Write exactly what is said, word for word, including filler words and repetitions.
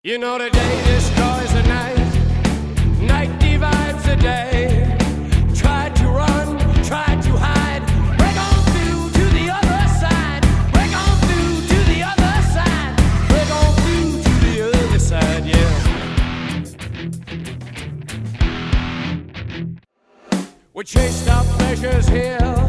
You know the day destroys the night, night divides the day. Try to run, try to hide, break on through to the other side, break on through to the other side, break on through to the other side, yeah. We chased our pleasures here.